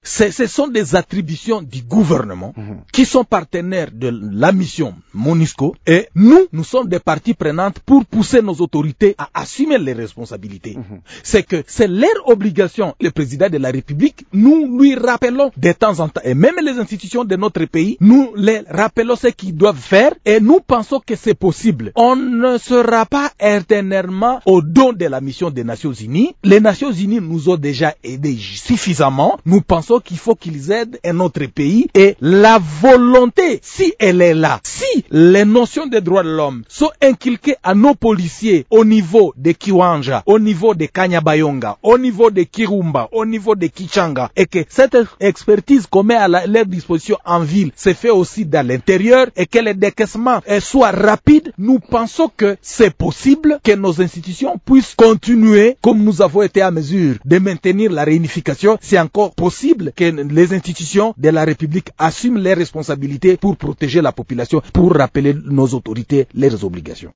ce sont des attributions du gouvernement qui sont partenaires de la mission MONUSCO et nous sommes des parties prenantes pour pousser nos autorités à assumer les responsabilités. C'est que c'est leur obligation, le président de la République, nous lui rappelons de temps en temps, et même les institutions de notre pays, nous les rappelons ce qu'ils doivent faire et nous pensons que c'est possible. On ne sera pas éternellement au dos de la mission des Nations Unies. Les Nations Unies nous ont déjà aidés suffisamment. Nous pensons qu'il faut qu'ils aident un autre pays et la volonté, si elle est là, si les notions des droits de l'homme sont inculquées à nos policiers au niveau de Kiwanja, au niveau de Kanyabayonga, au niveau de Kirumba, au niveau de Kichanga, et que cette expertise qu'on met à leur disposition en ville se fait aussi dans l'intérieur et que les décaissements soient rapides, nous pensons que c'est possible que nos institutions puissent continuer comme nous avons été à mesure de maintenir la réunification. C'est encore possible que les institutions de la République assument les responsabilités pour protéger la population, pour rappeler nos autorités leurs obligations.